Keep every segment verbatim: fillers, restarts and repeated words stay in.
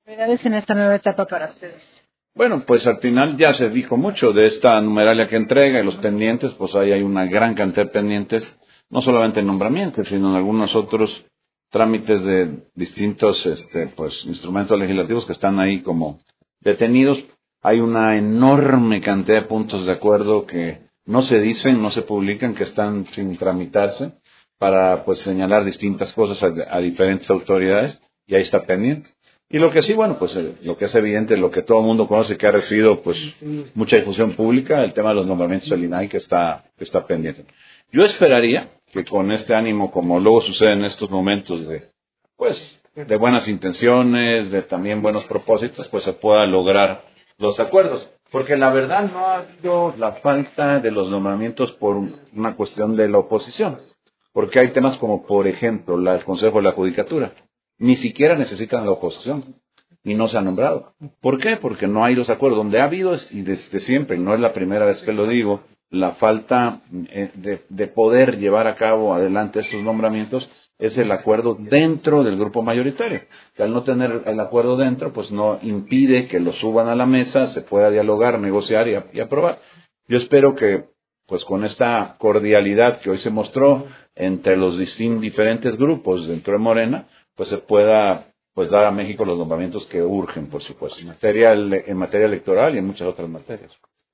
Prioridades en esta nueva etapa para ustedes. Bueno, pues al final ya se dijo mucho de esta numeralia que entrega y los pendientes, pues ahí hay una gran cantidad de pendientes, no solamente en nombramientos, sino en algunos otros trámites de distintos este, pues, instrumentos legislativos que están ahí como detenidos. Hay una enorme cantidad de puntos de acuerdo que no se dicen, no se publican, que están sin tramitarse para pues señalar distintas cosas a, a diferentes autoridades y ahí está pendiente. Y lo que sí, bueno, pues eh, lo que es evidente, lo que todo el mundo conoce, que ha recibido pues mucha difusión pública, el tema de los nombramientos del I N A I que está, que está pendiente. Yo esperaría que con este ánimo, como luego sucede en estos momentos de, pues, de buenas intenciones, de también buenos propósitos, pues se pueda lograr los acuerdos. Porque la verdad no ha habido la falta de los nombramientos por una cuestión de la oposición. Porque hay temas como, por ejemplo, la, el Consejo de la Judicatura. Ni siquiera necesitan la oposición y no se ha nombrado. ¿Por qué? Porque no hay los acuerdos. Donde ha habido, y desde siempre, y no es la primera vez que lo digo, la falta de, de poder llevar a cabo adelante estos nombramientos es el acuerdo dentro del grupo mayoritario. Que al no tener el acuerdo dentro, pues no impide que lo suban a la mesa, se pueda dialogar, negociar y, a, y aprobar. Yo espero que, pues con esta cordialidad que hoy se mostró entre los distin- diferentes grupos dentro de Morena, pues se pueda pues dar a México los nombramientos que urgen, por supuesto, en materia, en materia electoral y en muchas otras materias.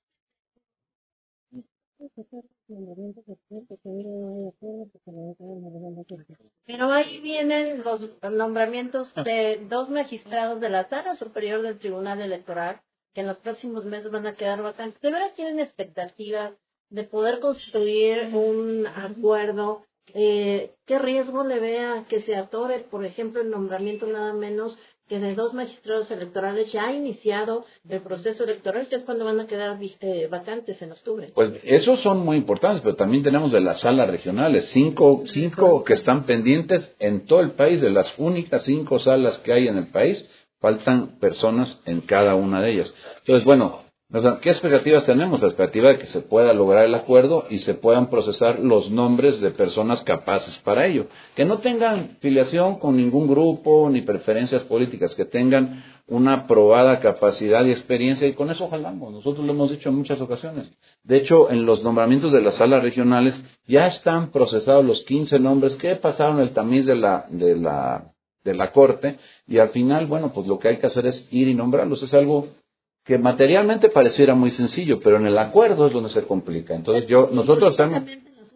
Pero ahí vienen los nombramientos de dos magistrados de la Sala Superior del Tribunal Electoral, que en los próximos meses van a quedar vacantes. ¿De veras tienen expectativas de poder construir un acuerdo? Eh, ¿Qué riesgo le vea que se atore, por ejemplo, el nombramiento nada menos que de dos magistrados electorales? Ya ha iniciado el proceso electoral, que es cuando van a quedar eh, vacantes en octubre. Pues esos son muy importantes, pero también tenemos de las salas regionales, cinco, cinco que están pendientes en todo el país, de las únicas cinco salas que hay en el país, faltan personas en cada una de ellas. Entonces, bueno, ¿qué expectativas tenemos? La expectativa de que se pueda lograr el acuerdo y se puedan procesar los nombres de personas capaces para ello. Que no tengan filiación con ningún grupo ni preferencias políticas, que tengan una probada capacidad y experiencia, y con eso jalamos. Nosotros lo hemos dicho en muchas ocasiones. De hecho, en los nombramientos de las salas regionales ya están procesados los quince nombres que pasaron el tamiz de la, de la, de la Corte, y al final, bueno, pues lo que hay que hacer es ir y nombrarlos. Es algo que materialmente pareciera muy sencillo, pero en el acuerdo es donde se complica. Entonces yo, nosotros estamos...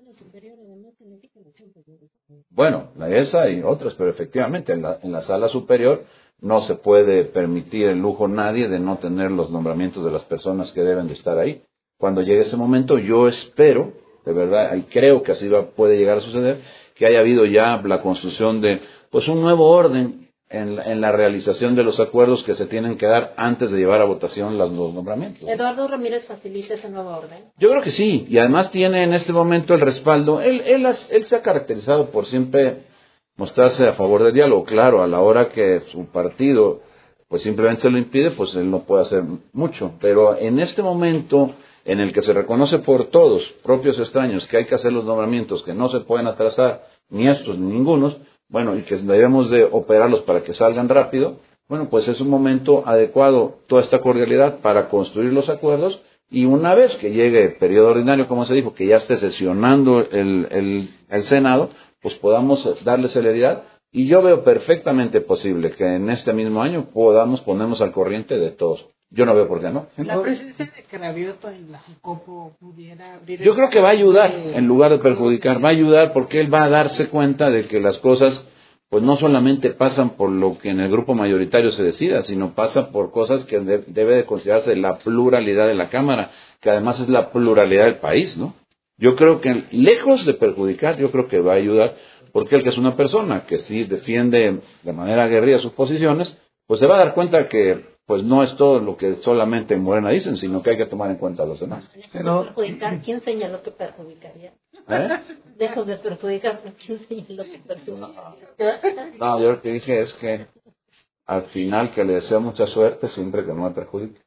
Bueno, la esa y otras, pero efectivamente en la, en la sala superior no se puede permitir el lujo nadie de no tener los nombramientos de las personas que deben de estar ahí. Cuando llegue ese momento, yo espero, de verdad, y creo que así va, puede llegar a suceder, que haya habido ya la construcción de, pues, un nuevo orden En la, en la realización de los acuerdos que se tienen que dar antes de llevar a votación los, los nombramientos. ¿Eduardo Ramírez facilita ese nuevo orden? Yo creo que sí, y además tiene en este momento el respaldo. Él, él, has, él se ha caracterizado por siempre mostrarse a favor del diálogo. Claro, a la hora que su partido pues simplemente se lo impide, pues él no puede hacer mucho. Pero en este momento en el que se reconoce por todos, propios extraños, que hay que hacer los nombramientos, que no se pueden atrasar ni estos ni ningunos, bueno, y que debemos de operarlos para que salgan rápido, bueno, pues es un momento adecuado, toda esta cordialidad para construir los acuerdos, y una vez que llegue el periodo ordinario, como se dijo, que ya esté sesionando el, el, el Senado, pues podamos darle celeridad, y yo veo perfectamente posible que en este mismo año podamos ponernos al corriente de todos. Yo no veo por qué no. La presencia de Cravioto en la Jucopo pudiera abrir... Yo creo que va a ayudar, en lugar de perjudicar, va a ayudar porque él va a darse cuenta de que las cosas, pues no solamente pasan por lo que en el grupo mayoritario se decida, sino pasa por cosas que de, debe de considerarse la pluralidad de la Cámara, que además es la pluralidad del país, ¿no? Yo creo que, lejos de perjudicar, yo creo que va a ayudar, porque él, que es una persona que sí defiende de manera aguerrida sus posiciones, pues se va a dar cuenta que pues no es todo lo que solamente en Morena dicen, sino que hay que tomar en cuenta a los demás. Pero, perjudicar, ¿quién señaló que perjudicaría? ¿Eh? Lejos de perjudicar, ¿quién señaló que perjudicaría? No, no, yo lo que dije es que al final que le deseo mucha suerte siempre que no me perjudique.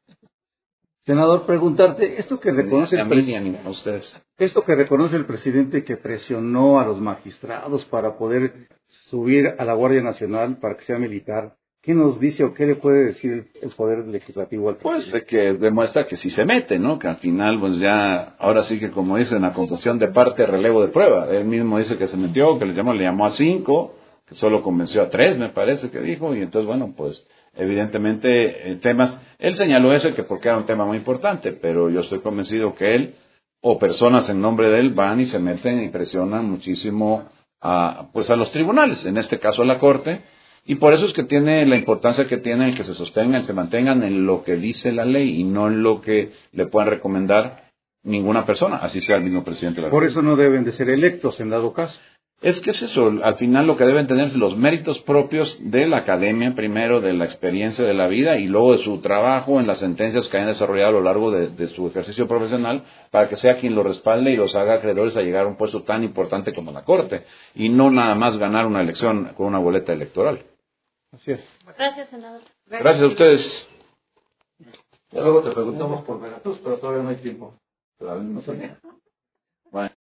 Senador, preguntarte, esto que reconoce el presidente, a ustedes. Esto que reconoce el presidente, que presionó a los magistrados para poder subir a la Guardia Nacional para que sea militar, ¿qué nos dice o qué le puede decir el, el Poder Legislativo al Pues presidente? de que demuestra que sí se mete, ¿no? Que al final, pues ya, ahora sí que como dicen, la confesión de parte, relevo de prueba. Él mismo dice que se metió, que le llamó, le llamó a cinco, que solo convenció a tres, me parece que dijo, y entonces, bueno, pues evidentemente eh, temas, él señaló eso, que porque era un tema muy importante, pero yo estoy convencido que él o personas en nombre de él van y se meten y presionan muchísimo a, pues a los tribunales, en este caso a la Corte, y por eso es que tiene la importancia que tiene el que se sostengan, se mantengan en lo que dice la ley y no en lo que le puedan recomendar ninguna persona, así sea el mismo presidente de la Por República. eso no deben de ser electos en dado caso. Es que es eso, al final lo que deben tener es los méritos propios de la academia, primero de la experiencia de la vida y luego de su trabajo en las sentencias que hayan desarrollado a lo largo de, de su ejercicio profesional, para que sea quien los respalde y los haga acreedores a llegar a un puesto tan importante como la Corte, y no nada más ganar una elección con una boleta electoral. Así es. Gracias, senador. Gracias a ustedes. Ya luego te preguntamos por Veracruz, pero todavía no hay tiempo. Todavía no sé. Bueno.